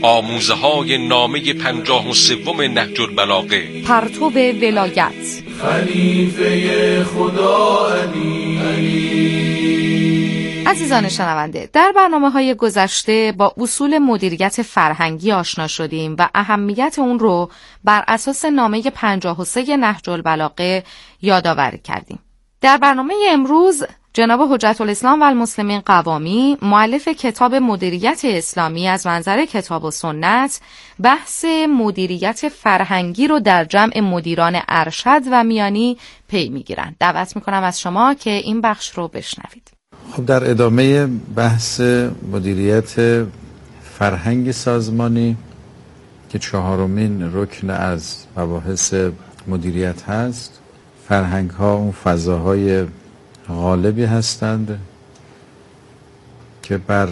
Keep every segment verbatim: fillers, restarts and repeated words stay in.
آموزه های نامه پنجاه و سوم نهج البلاغه. پرتو ولایت خلیفه خدا علی. عزیزان شنونده، در برنامه‌های گذشته با اصول مدیریت فرهنگی آشنا شدیم و اهمیت اون رو بر اساس نامه پنجاه و سه نهج البلاغه یادآوری کردیم. در برنامه امروز جناب حجت الاسلام و المسلمین قوامی، مؤلف کتاب مدیریت اسلامی از منظر کتاب و سنت، بحث مدیریت فرهنگی رو در جمع مدیران ارشد و میانی پی میگیرن. دعوت میکنم از شما که این بخش رو بشنوید. خب در ادامه بحث مدیریت فرهنگ سازمانی که چهارمین رکن از مباحث مدیریت هست، فرهنگ ها اون فضاهای غالبی هستند که بر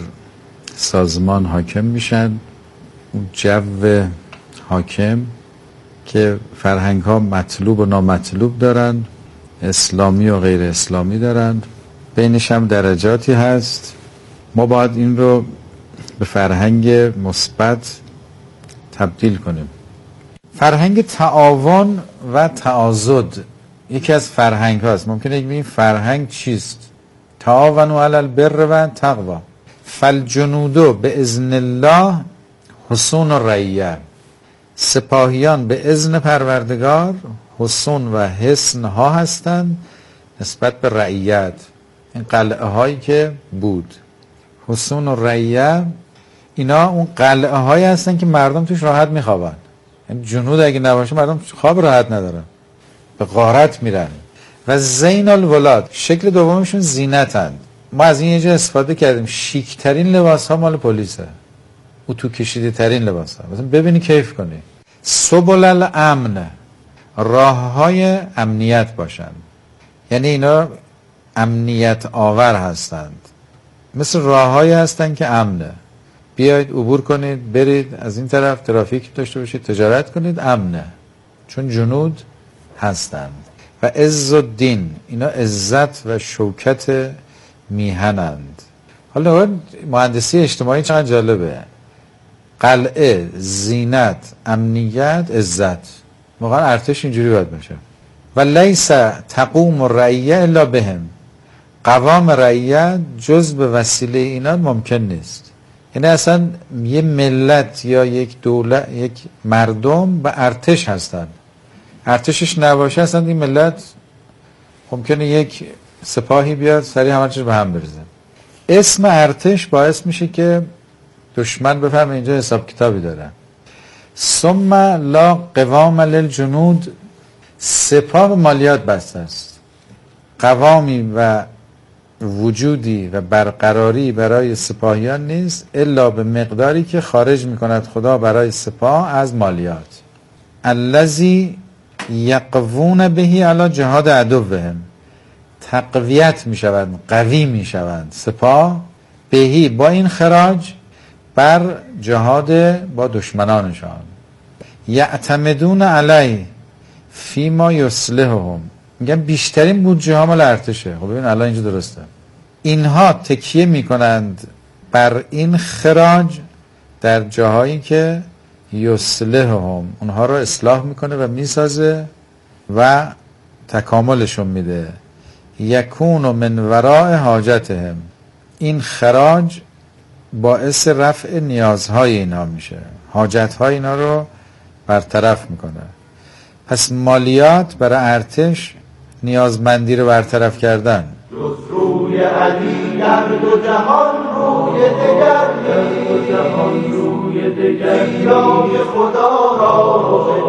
سازمان حاکم میشن، اون جو حاکم که فرهنگ ها مطلوب و نامطلوب دارن، اسلامی و غیر اسلامی دارن، بینش هم درجاتی هست. ما باید این رو به فرهنگ مثبت تبدیل کنیم. فرهنگ تعاون و تعاضد یکی از فرهنگ هاست. ممکنه بگیم فرهنگ چیست؟ تعاونوا علی البر و تقوا فالجنود به اذن الله حصون الرعیه. سپاهیان به اذن پروردگار حصون و حصن ها هستند نسبت به رعیت. این قلعه هایی که بود، حصون الرعیه، اینا اون قلعه هایی هستن که مردم توش راحت میخوابن. یعنی جنود اگه نباشه مردم خواب راحت ندارن، به غارت میرن. و زین الولاد، شکل دومشون زینتن. ما از این یه جا استفاده کردیم، شیک ترین لباس ها مال پلیسه، اتو کشیده ترین لباس ها، مثلا ببینی کیف کنی. سبل الامن، راه های امنیت باشن، یعنی اینا امنیت آور هستند، مثل راه هایی هستند که امنه، بیاید عبور کنید، برید از این طرف، ترافیک داشته باشید، تجارت کنید، امنه، چون جنود هستند. و عز الدین، اینا عزت و شوکت میهنند. حالا مهندسی اجتماعی چقدر جالبه، قلعه، زینت، امنیت، عزت. واقعا ارتش اینجوری باید باشه. و لیس تقوم الرعیه الا بهم، قوام رعیت جز به وسیله اینا ممکن نیست. یعنی اصلا یه ملت یا یک دولت، یک مردم به ارتش هستن، ارتشش نباشه اصلا این ملت ممکنه یک سپاهی بیاد سریع همه چیز به هم بریزه. اسم ارتش باعث میشه که دشمن بفهمه اینجا حساب کتابی داره. ثم لا قوام للجنود، سپاه مالیات بسته است، قوامی و وجودی و برقراری برای سپاهیان نیست الا به مقداری که خارج میکند خدا برای سپاه از مالیات. الذی یقوون بهی علی جهاد عدوهم، تقویت میشوند، قوی میشوند سپاه، بهی با این خراج، بر جهاد با دشمنانشان. یعتمدون علی فیما یصلحهم، میگن بیشترین بودجه ها مال ارتشه. خب ببین الان اینجا درسته، اینها تکیه میکنند بر این خراج در جاهایی که یصلحهم، اونها رو اصلاح میکنه و میسازه و تکاملشون میده. یکون من وراء حاجتهم، این خراج باعث رفع نیازهای اینا میشه، حاجتهای اینا رو برطرف میکنه. پس مالیات برای ارتش نیازمندی رو برطرف کردن. روی علی در دو جهان روی دگر نیست، روی دگر روی خدا را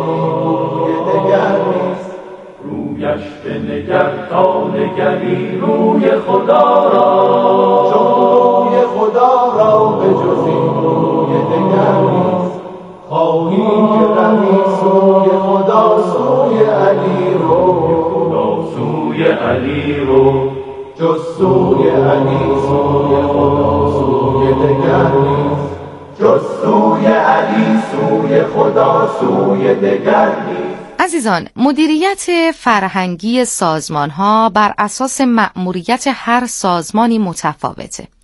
روی دگر نیست، رویش به نگر تا نگری روی خدا را، چون روی خدا را به جز این روی دگر نیست. خواهیم که غمی سوی خدا سوی علی رو، خدا سوی علی رو، جز سوی علی سوی خدا سوی دگر نیست، جز سوی علی سوی خدا سوی دگر نیست. عزیزان، مدیریت فرهنگی سازمان‌ها بر اساس مأموریت هر سازمانی متفاوته.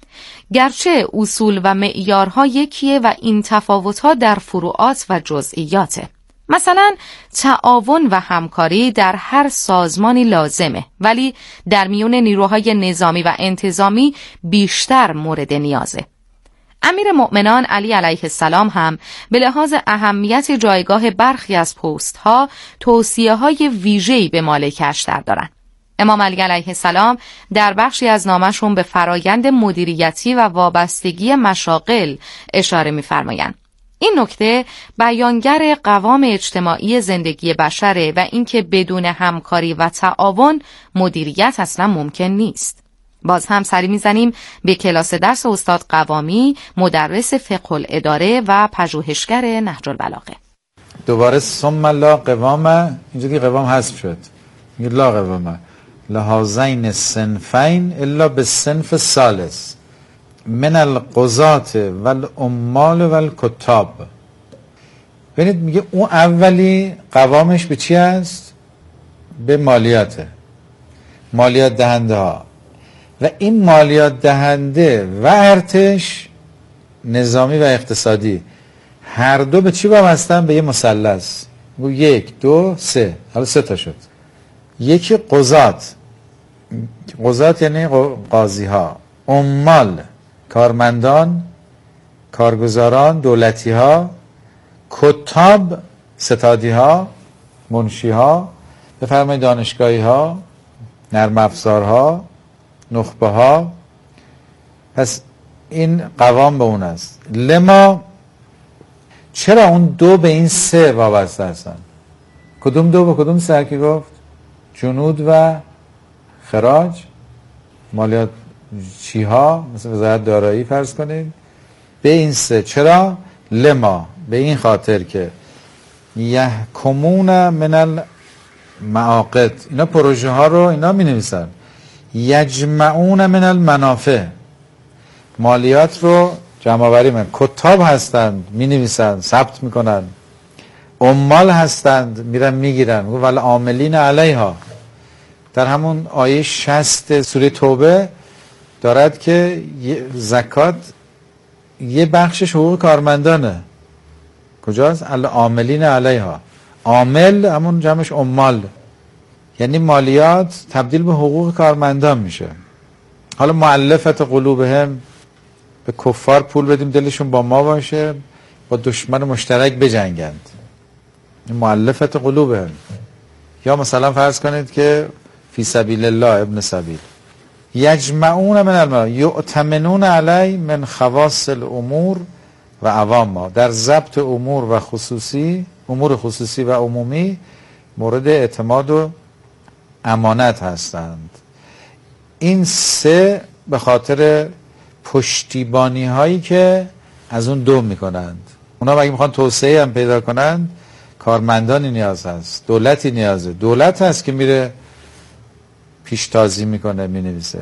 گرچه اصول و معیارها یکیه و این تفاوتها در فروعات و جزئیاته. مثلا تعاون و همکاری در هر سازمانی لازمه، ولی در میون نیروهای نظامی و انتظامی بیشتر مورد نیازه. امیر مؤمنان علی علیه السلام هم به لحاظ اهمیت جایگاه برخی از پست‌ها توصیه‌های ویژه‌ای به مالکش در دارن. امام علی علیه السلام در بخشی از نامشون به فرایند مدیریتی و وابستگی مشاغل اشاره می‌فرمایند. این نکته بیانگر قوام اجتماعی زندگی بشره و اینکه بدون همکاری و تعاون مدیریت اصلا ممکن نیست. باز هم سری میزنیم به کلاس درس استاد قوامی، مدرس فقه الاداره و پژوهشگر نهج البلاغه. دوباره ثم لا قوام، اینجا که قوام حذف شد، میگه لا قوام لهذین صنفین الا بالصنف الثالث من القضاة والعمال والکتاب. ببینید میگه اون اولی قوامش به چی است؟ به مالیاته، مالیات دهنده ها، و این مالیات دهنده و ارتش نظامی و اقتصادی هر دو به چی وابستن؟ به یه مثلث. میگه یک دو سه، حالا سه تا شد. یکی قضات، قضات یعنی قاضی ها، عمال کارمندان، کارگزاران، دولتی ها، کتاب ستادی ها، منشی ها، بفرمایید دانشگاهی ها، نرم افزار ها، نخبه ها. پس این قوام به اون است. لما چرا اون دو به این سه وابسته هستن؟ کدوم دو به کدوم سه که گفت؟ جنود و خراج، مالیات چی ها، مثل وزارت دارایی فرض کنید. به این سه چرا؟ لما به این خاطر که یحکمون من المعاقد، اینا پروژه ها رو اینا می نویسن. یجمعون من المنافع، مالیات رو جمع آوری من. کتاب هستند می نویسن، ثبت میکنن. عمال هستند میرن میگیرن. ولی عاملین علیها، در همون آیه شصت سوره توبه دارد که زکات یه بخشش حقوق کارمندانه. کجاست؟ العاملین علیها. عامل همون جمعش عمال، یعنی مالیات تبدیل به حقوق کارمندان میشه. حالا مؤلفت قلوبهم، به کفار پول بدیم دلشون با ما باشه، با دشمن مشترک بجنگند. مؤلفت قلوبهم. یا مثلا فرض کنید که فی سبیل الله، ابن سبیل. یجمعون من المال یؤتمنون علی من خواص الامور و عوامها، در ضبط امور و خصوصی، امور خصوصی و عمومی مورد اعتماد و امانت هستند. این سه به خاطر پشتیبانی هایی که از اون دو میکنند. اونا اگه میخوان توسعه هم پیدا کنند، کارمندانی نیاز هست، دولتی نیازه. دولت هست که میره پیشتازی میکنه، مینویسه.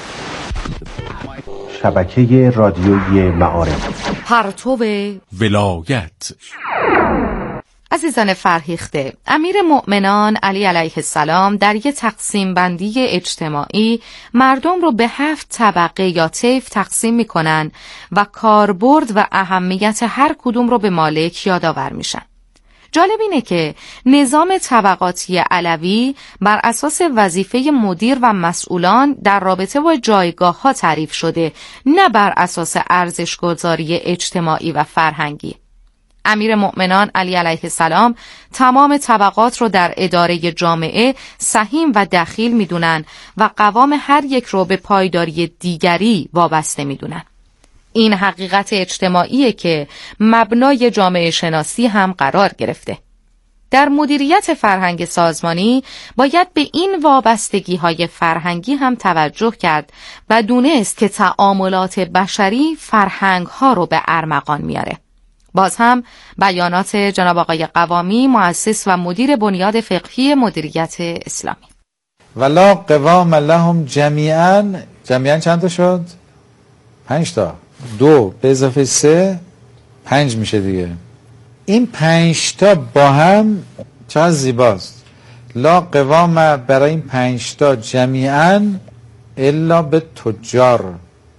شبکه رادیویی معارف، پرتو ولایت. عزیزان فرهیخته، امیر مؤمنان علی علیه السلام در یک تقسیم بندی اجتماعی مردم رو به هفت طبقه یا طیف تقسیم میکنن و کاربرد و اهمیت هر کدوم رو به مالک یادآور میشن. جالب اینه که نظام طبقاتی علوی بر اساس وظیفه مدیر و مسئولان در رابطه با جایگاه ها تعریف شده، نه بر اساس ارزش‌گذاری اجتماعی و فرهنگی. امیر مؤمنان علی علیه السلام تمام طبقات رو در اداره جامعه سهیم و دخیل میدونن و قوام هر یک رو به پایداری دیگری وابسته میدونن. این حقیقت اجتماعیه که مبنای جامعه شناسی هم قرار گرفته. در مدیریت فرهنگ سازمانی باید به این وابستگی های فرهنگی هم توجه کرد و دونست که تعاملات بشری فرهنگ ها رو به ارمغان میاره. باز هم بیانات جناب آقای قوامی، مؤسس و مدیر بنیاد فقهی مدیریت اسلامی. ولا قوام لهم جمیعا. جمیعا چند تا شد؟ پنج تا. دو به اضافه سه پنج میشه دیگه. این پنج تا با هم چقدر زیباست. لا قوام برای این پنج تا جمیعا الا به تجار.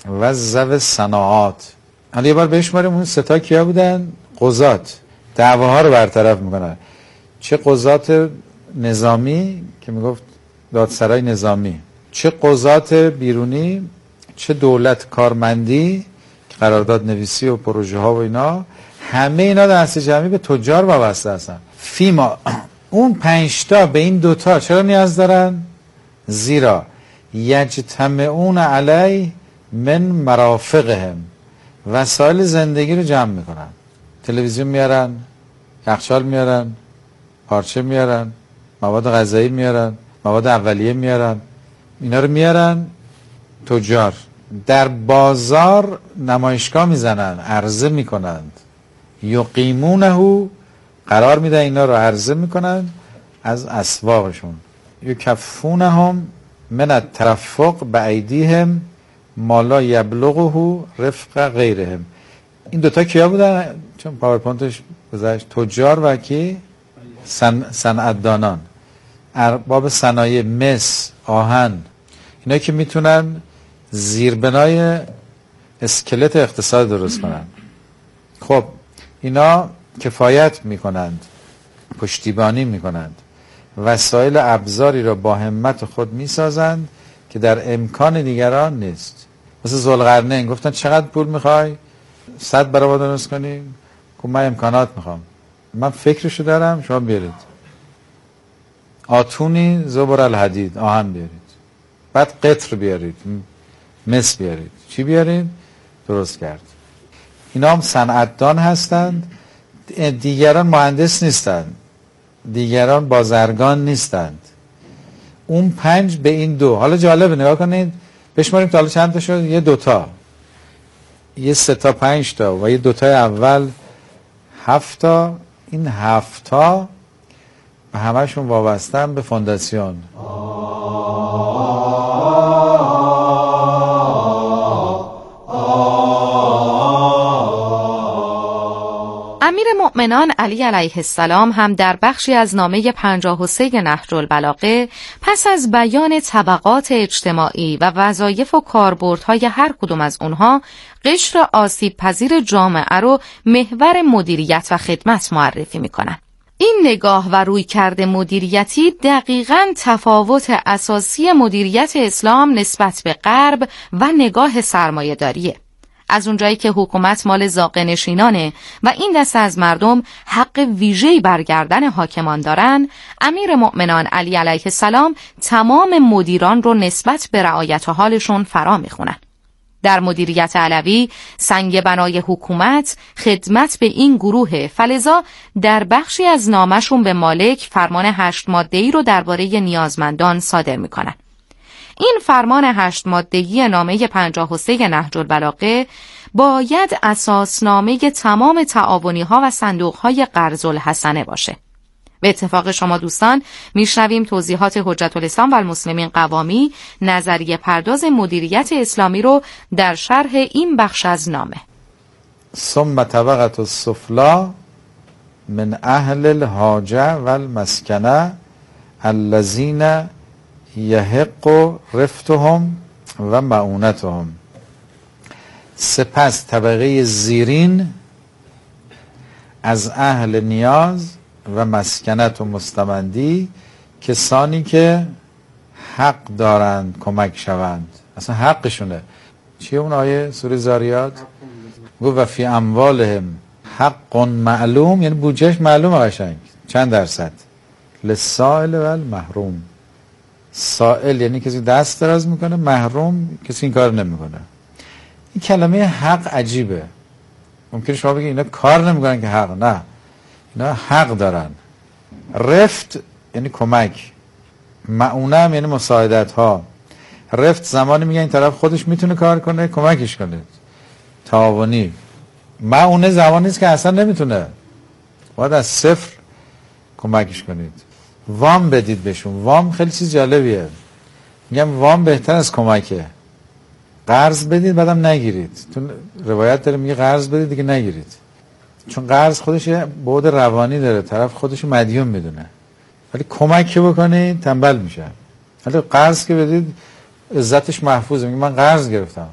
و ذو صناعات. حالا یه بار بشماریم اون ستا کیا بودن؟ قضات، دعواها رو برطرف میکنن. چه قضات نظامی که میگفت دادسرای نظامی، چه قضات بیرونی، چه دولت کارمندی که قرارداد نویسی و پروژه ها و اینا، همه اینا دست جمعی به تجار وابسته هستن. فیما اون پنجتا به این دوتا چرا نیاز دارن؟ زیرا یجتمعون علی من مرافقهم، وسایل زندگی رو جمع میکنن. تلویزیون میارن، یخچال میارن، پارچه میارن، مواد غذایی میارن، مواد اولیه میارن، اینا رو میارن تجار در بازار نمایشگاه میزنن، عرضه میکنند. یقیمونه، قرار میدن اینا رو عرضه میکنن از اسواقشون. یکفونهم من الترفق بایدیهم ما لا یبلغه رفق غیرهم. این دوتا کیا بودن؟ چون پاورپوینتش گذاشت، تجار و کی؟ سن... صنعتدانان، ارباب صنایع، مس، آهن، اینا که میتونن زیربنای اسکلت اقتصاد درست کنن. خب اینا کفایت میکنند، پشتیبانی میکنند، وسایل ابزاری را با همت خود میسازند که در امکان دیگران نیست. مثل ذوالقرنین گفتن چقدر پول میخوای؟ صد برابر درست کنیم؟ که من امکانات میخوام، من فکرشو دارم، شما بیارید. آتونی زبر الحدید، آهن بیارید، بعد قطر بیارید، مس بیارید، چی بیارید؟ درست کرد. اینا هم صنعتدان هستند. دیگران مهندس نیستند، دیگران بازرگان نیستند. اون پنج به این دو. حالا جالبه نگاه کنید، بشماریم تا حالا چند تا شد؟ یه دوتا، یه سه تا، پنج تا و یه دوتای اول هفت تا. این هفت تا به همشون وابستن به فونداسیون. امیر مؤمنان علی علیه السلام هم در بخشی از نامه پنجاه و سه نهج البلاغه پس از بیان طبقات اجتماعی و وظایف و کاربردهای هر کدوم از اونها، قشر آسیب پذیر جامعه رو محور مدیریت و خدمت معرفی میکنن. این نگاه و رویکرد مدیریتی دقیقاً تفاوت اساسی مدیریت اسلام نسبت به غرب و نگاه سرمایه‌داریه. از اونجایی که حکومت مال زاغه نشینانه و این دسته از مردم حق ویژه‌ای بر گردن حاکمان دارن، امیر مؤمنان علی علیه السلام تمام مدیران رو نسبت به رعایت حالشون فرا میخونن. در مدیریت علوی سنگ بنای حکومت خدمت به این گروه، فلذا در بخشی از نامشون به مالک فرمان هشت ماده‌ای رو درباره نیازمندان صادر میکنن. این فرمان هشت ماده‌ای نامه پنجاه و سه نهج البلاغه باید اساسنامه تمام تعاونی‌ها و صندوق‌های قرض الحسنه باشه. به اتفاق شما دوستان میشنویم توضیحات حجت الاسلام و المسلمین قوامی نظریه پرداز مدیریت اسلامی رو در شرح این بخش از نامه. ثم طبقة السفلی من اهل الحاجه و المسکنه الذین یحق رفتهم و معونتهم. سپس طبقه زیرین از اهل نیاز و مسکنت و مستمندی، کسانی که حق دارند کمک شوند، اصلا حقشونه. چیه اون آیه سوره زاریات؟ گفت و فی اموالهم حق معلوم، یعنی بودجهش معلومه قشنگ چند درصد. للسائل و المحروم. سائل یعنی کسی دست دراز میکنه، محروم کسی این کار نمیکنه. این کلمه حق عجیبه. ممکنه شما بگید اینا کار نمیکنن که حق، نه، اینا حق دارن. رفت یعنی کمک، معونه هم یعنی مساعدت ها. رفت زمانی میگن این طرف خودش میتونه کار کنه، کمکش کنه، تعاونی. معونه زمانی است که اصلا نمیتونه، باید از صفر کمکش کنید. وام بدید بهشون. وام خیلی چیز جالبیه. میگم وام بهتر از کمکه. قرض بدید بعدم نگیرید. تو روایت داره میگه قرض بدید دیگه نگیرید، چون قرض خودش بعد روانی داره، طرف خودش مدیون میدونه. ولی کمک که بکنید تنبل میشه. ولی قرض که بدید عزتش محفوظه، میگه من قرض گرفتم.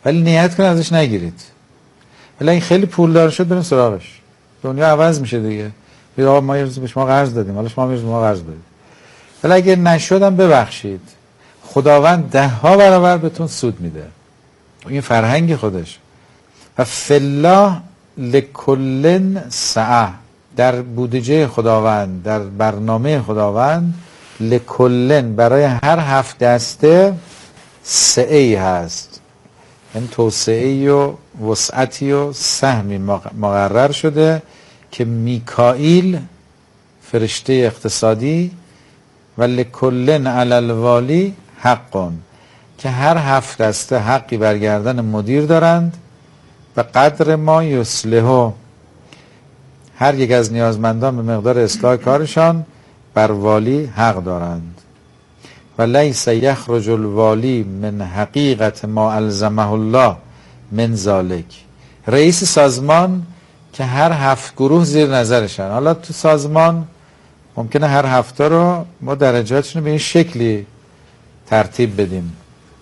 ولی نیت کنید ازش نگیرید. ولی این خیلی پولدار شد بریم سراغش. دنیا عوض میشه دیگه. بیا آقا ما یه روز به شما قرض دادیم، حالا شما میرید ما قرض بدید. ولی اگه نشدم ببخشید. خداوند ده ها برابر بهتون سود میده. این فرهنگ خودش. و فالله لکل سعه، در بودجه خداوند، در برنامه خداوند لکلن برای هر هفت دسته سعی هست، یعنی توسعی و وسعتی و سهمی مقرر شده که میکائیل فرشته اقتصادی و لکلن علی الوالی حقون، که هر هفت دسته حقی برگردن مدیر دارند و قدر ما یصلحو، هر یک از نیازمندان به مقدار اصلاح کارشان بر والی حق دارند. و لیس یخرج الوالی من حقیقت ما الزمه الله من ذالک، رئیس سازمان که هر هفت گروه زیر نظرشن. حالا تو سازمان ممکنه هر هفته رو ما درجاتشون رو به این شکلی ترتیب بدیم،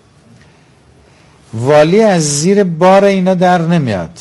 والی از زیر بار اینا در نمیاد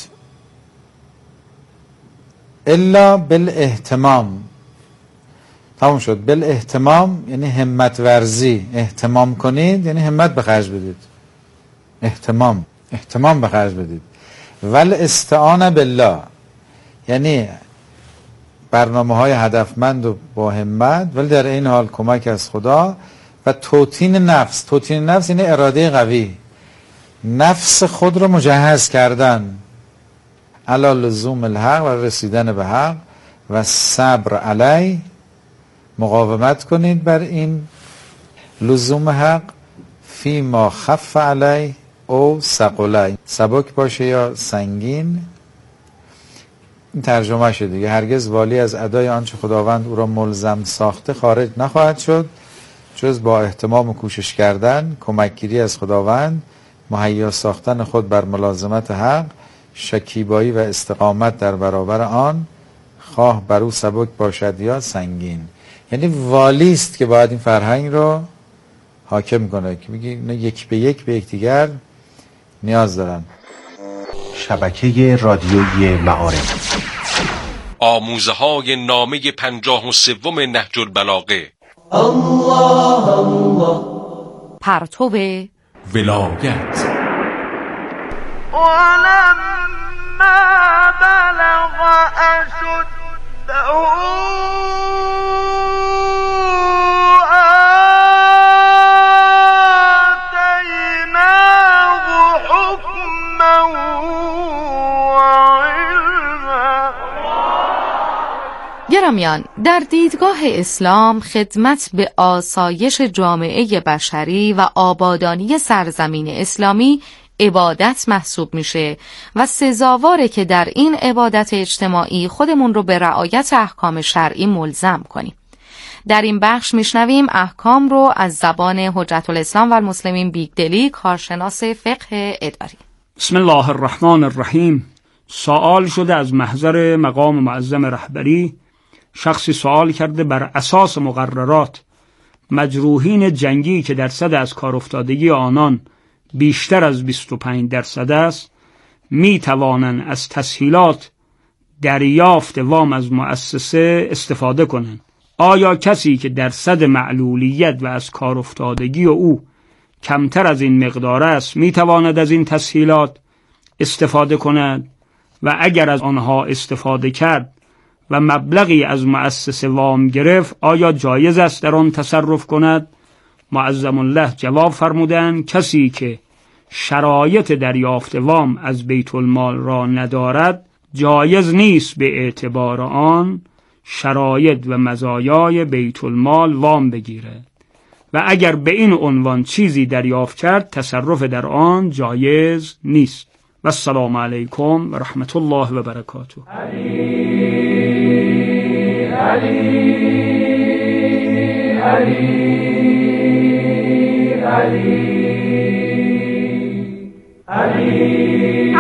الا بالاهتمام. تمام شد. بالاهتمام یعنی همت ورزی، اهتمام کنید یعنی همت به خرج بدید، اهتمام اهتمام به خرج بدید. ول استعانه بالله یعنی برنامه های هدفمند و با همت، ولی در این حال کمک از خدا. و توطین نفس، توطین نفس یعنی اراده قوی، نفس خود رو مجهز کردن علی لزوم الحق و رسیدن به حق. و صبر علی، مقاومت کنید بر این لزوم حق. فی ما خف علی او ثقلی، سبک باشه یا سنگین. این ترجمه شده دیگه. هرگز والی از ادای آنچه خداوند او را ملزم ساخته خارج نخواهد شد جز با اهتمام و کوشش کردن، کمکگیری از خداوند، مهیا ساختن خود بر ملازمت حق، شکیبایی و استقامت در برابر آن، خواه بر او سبک باشد یا سنگین. یعنی والی است که باید این فرهنگ رو حاکم کنه که میگه اینا یک به یک به یکدیگر نیاز دارن. شبکه رادیویی معارف، آموزه های نامه پنجاه و سوم نهج البلاغه. الله الله پرتو ولایت. ولما بلغ أشده آتيناه حكما وعلما. گرامیان، در دیدگاه اسلام خدمت به آسایش جامعه بشری و آبادانی سرزمین اسلامی عبادت محسوب میشه و سزاواره که در این عبادت اجتماعی خودمون رو به رعایت احکام شرعی ملزم کنیم. در این بخش میشنویم احکام رو از زبان حجت الاسلام و المسلمین بیگدلی، کارشناس فقه اداری. بسم الله الرحمن الرحیم. سوال شده از محضر مقام معظم رهبری، شخصی سوال کرده بر اساس مقررات مجروحین جنگی که درصد از کار افتادگی آنان بیشتر از بیست و پنج درصد است، می توانند از تسهیلات دریافت وام از مؤسسه استفاده کنند. آیا کسی که درصد معلولیت و از کار افتادگی و او کمتر از این مقدار است می تواند از این تسهیلات استفاده کند؟ و اگر از آنها استفاده کرد و مبلغی از مؤسسه وام گرفت، آیا جایز است در آن تصرف کند؟ معظم الله جواب فرمودند کسی که شرایط دریافت وام از بیت المال را ندارد، جایز نیست به اعتبار آن شرایط و مزایای بیت المال وام بگیرد و اگر به این عنوان چیزی دریافت کرد تصرف در آن جایز نیست. و السلام علیکم و رحمت الله و برکاته. علی علی علی علی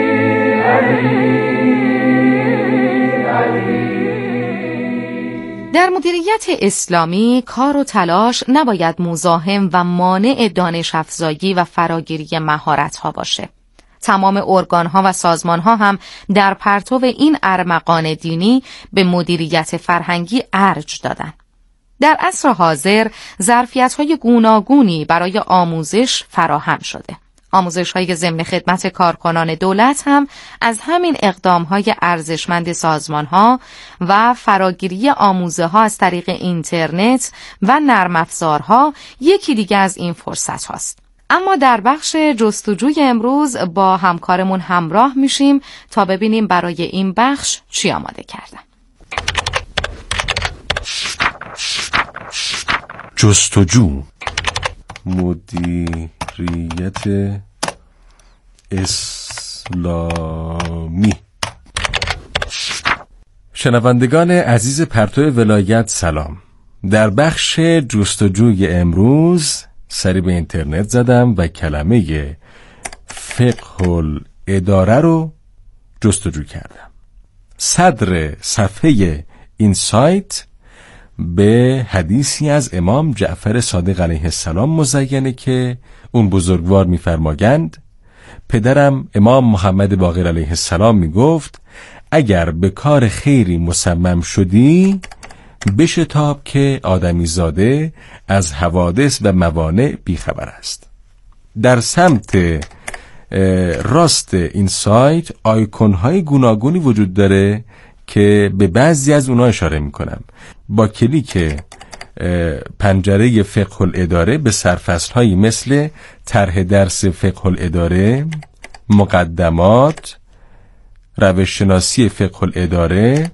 علی در مدیریت اسلامی کار و تلاش نباید مزاحم و مانع دانش افزایی و فراگیری مهارت‌ها باشه. تمام ارگان‌ها و سازمان‌ها هم در پرتو این ارمغان دینی به مدیریت فرهنگی ارج دادن. در عصر حاضر ظرفیت‌های گوناگونی برای آموزش فراهم شده. آموزش‌های ضمن خدمت کارکنان دولت هم از همین اقدام‌های ارزشمند سازمان‌ها و فراگیری آموزه‌ها از طریق اینترنت و نرم افزارها یکی دیگه از این فرصت هاست. اما در بخش جستجوی امروز با همکارمون همراه میشیم تا ببینیم برای این بخش چی آماده کردن. جستجو، مدیریت اسلامی. شنوندگان عزیز پرتو ولایت سلام. در بخش جستجوی امروز سری به اینترنت زدم و کلمه فقه الاداره رو جستجو کردم. صدر صفحه این سایت به حدیثی از امام جعفر صادق علیه السلام مزینه که اون بزرگوار می‌فرمایند پدرم امام محمد باقر علیه السلام میگفت اگر به کار خیری مصمم شدی بشتاب که آدمی زاده از حوادث و موانع بیخبر است. در سمت راست این سایت آیکون های گوناگونی وجود داره که به بعضی از اونها اشاره میکنم. با کلیک پنجره فقه الاداره به سرفصل هایی مثل طرح درس فقه الاداره، مقدمات، روش شناسی فقه الاداره،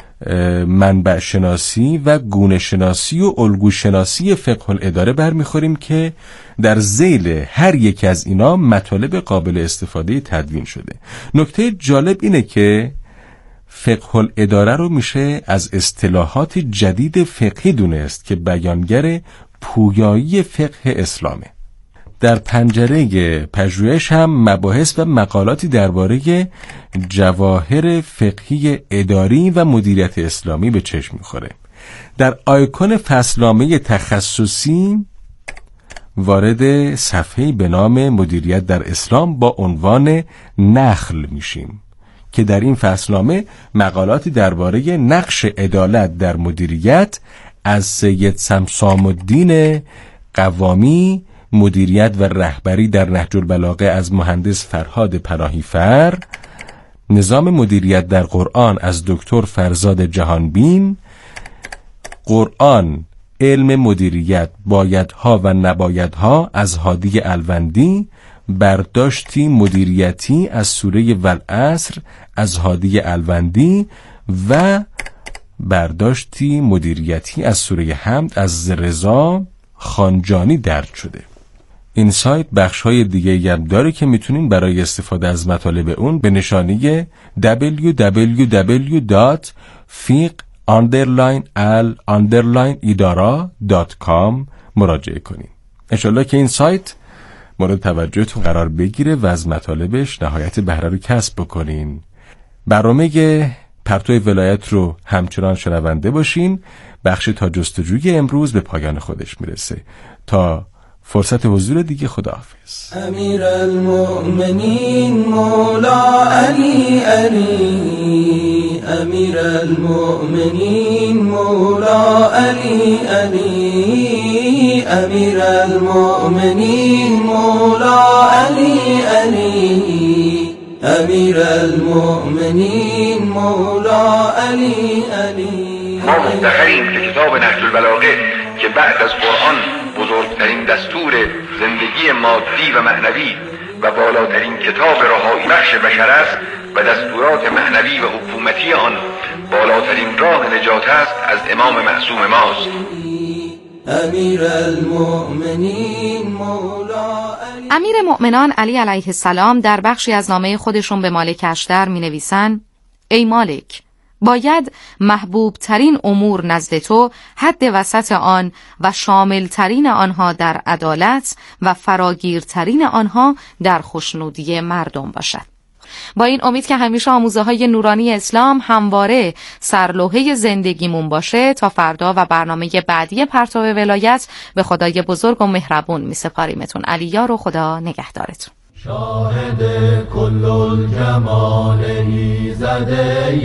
منبع شناسی و گونه شناسی و الگو شناسی فقه الاداره برمیخوریم که در ذیل هر یک از اینا مطالب قابل استفاده تدوین شده. نکته جالب اینه که فقه الاداره رو میشه از اصطلاحات جدید فقهی دونست که بیانگر پویایی فقه اسلامه. در پنجره پژوهش هم مباحث و مقالاتی درباره جواهر فقهی اداری و مدیریت اسلامی به چشم میخوره. در آیکون فصلنامه تخصصی وارد صفحه‌ای به نام مدیریت در اسلام با عنوان نخل میشیم که در این فصلنامه مقالاتی درباره نقش عدالت در مدیریت از سید سمسام الدین قوامی، مدیریت و رهبری در نهج البلاغه از مهندس فرهاد پناهیفر، نظام مدیریت در قرآن از دکتر فرزاد جهانبین، قرآن علم مدیریت بایدها و نبایدها از هادی الوندی، برداشتی مدیریتی از سوره والعصر از هادی الوندی و برداشتی مدیریتی از سوره حمد از رضا خانجانی درج شده. این سایت بخش‌های دیگه هم داره که میتونین برای استفاده از مطالب اون به نشانی دبلیو دبلیو دبلیو دات فیق اداره دات کام مراجعه کنین. انشالله که این سایت مورد توجهتون قرار بگیره و از مطالبش نهایت بهره رو کسب بکنین. برنامه پرتو ولایت رو همچنان شنونده باشین. بخش تا جستجوی امروز به پایان خودش میرسه. تا فرصت حضور دیگه خداحافظ. امیر المؤمنین مولا علی علی، امیر المؤمنین مولا علی علی، امیر المؤمنین مولا علی علی، امیر المؤمنین مولا علی علی. ما مفتخریم که کتاب نهج البلاغه که بعد از قرآن بزرگترین دستور زندگی مادی و معنوی و بالاترین کتاب رهایی بخش بشر است و دستورات معنوی و حکومتی آن بالاترین راه نجات است، از امام معصوم ماست. امیر المؤمنین مولا علی. امیر مؤمنان علی علیه السلام در بخشی از نامه خودشون به مالک اشتر می نویسن: ای مالک، باید محبوب ترین امور نزد تو حد وسط آن و شامل ترین آنها در عدالت و فراگیرترین آنها در خوشنودی مردم باشد. با این امید که همیشه آموزه های نورانی اسلام همواره سرلوحه زندگیمون باشه، تا فردا و برنامه بعدی پرتو ولایت به خدای بزرگ و مهربون می سپاریمتون. علی یار و خدا نگهدارتون. شاهد کل الجمال ایزده